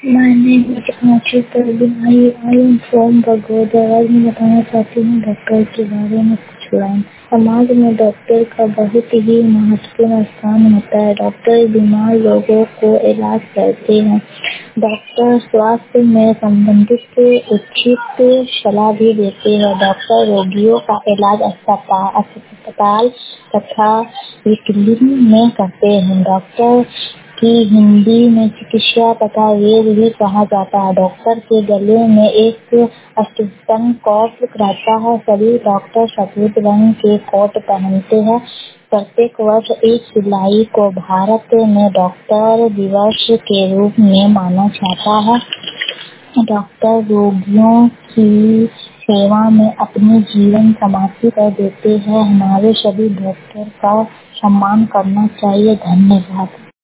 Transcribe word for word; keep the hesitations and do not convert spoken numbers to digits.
My name is Anshul Parveen. I I am from Bagodar. आज मैं बताना चाहती हूँ डॉक्टर के बारे में कुछ लाइन। समाज में डॉक्टर का बहुत ही महत्वपूर्ण स्थान होता है। डॉक्टर बीमार लोगों को इलाज करते हैं। डॉक्टर स्वास्थ्य में संबंधित उचित सलाह भी देते हैं। डॉक्टर रोगियों का इलाज अस्पताल अस्पताल तथा क्लिनिक में करते हैं। डॉक्टर की हिंदी में चिकित्सा तथा वैद्य भी कहा जाता है। डॉक्टर के गले में एक स्टेथोस्कोप कोट रहता है। सभी डॉक्टर सफेद रंग के कोट पहनते हैं। प्रत्येक वर्ष एक जुलाई को भारत में डॉक्टर दिवस के रूप में माना जाता है। डॉक्टर रोगियों की सेवा में अपने जीवन समर्पित कर देते हैं। हमारे सभी डॉक्टर का सम्मान करना चाहिए। धन्यवाद।